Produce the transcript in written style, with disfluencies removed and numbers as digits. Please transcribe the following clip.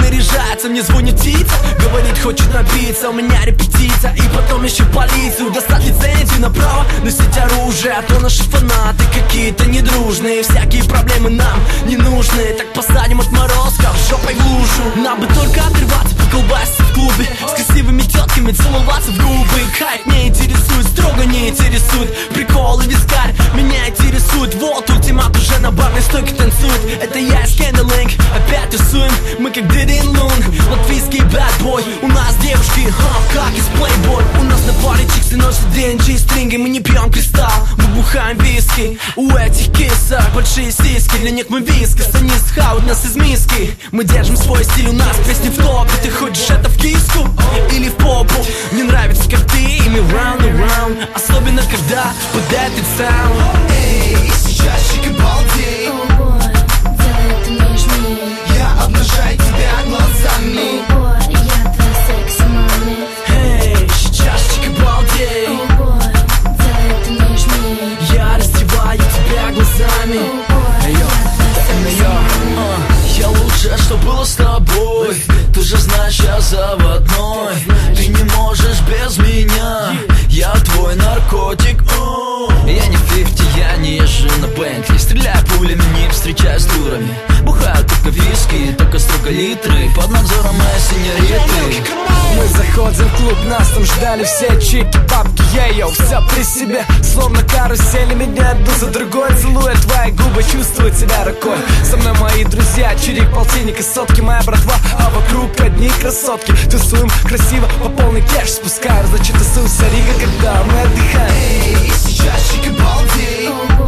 наряжается, мне звонит птица, говорит, хочет напиться, у меня репетиция. И потом еще полицию, достать лицензию на право носить оружие. А то наши фанаты какие-то недружные, всякие проблемы нам не нужны. Так посадим отморозков жопой в лужу. Нам бы только отрываться, поколбаситься в клубе, с красивыми тетками целоваться в губы. Хайп не интересует, строго не интересует, приколы, вискарь меня интересует. Вот ультимат уже на барной стойке танцует. Это я и Скандалинг, опять тусуем, мы как Дидин Лун, латвийский бэдбой. У нас девушки, как из Playboy. У нас на паре чиксы носят DNG стринги. Мы не пьем кристалл, мы бухаем виски. У этих кисок большие сиськи, для них мы вискас, они схавают нас из миски. Мы держим свой стиль, у нас песни в топе. Ты хочешь это в киску или в попу? Мне нравится, как ты ими round and round, особенно когда под этот саунд. Эй, сейчас чик и балдей. О бой, делай это нежней. Я обнажаю тебя глазами. О бой, я твоя секси-мами. Эй, сейчас чик и балдей. О бой, делай это нежней. Я раздеваю тебя глазами. О бой, я твоя секси-мами. Я лучше, что было с тобой. Ты же знаешь, я заводной. Ты не можешь без меня. Я твой наркотик. Я не 50, я не езжу на Бентли. Стреляю пулями, не встречаюсь с дурами. Бухаю только виски, только строго литры. Под надзором моей сеньориты. Мы заходим в клуб, нас там ждали все чики, папки, ей-йо, все при себе. Словно карусели меня одну за другой целуя твои губы, чувствую тебя рукой. Со мной мои друзья, чирик, полтинник и сотки, моя братва, а вокруг одни красотки. Тусуем красиво, по полный кэш спускаем, значит тусуемся Рига, когда мы отдыхаем. Эй, сейчас чик и балдей. О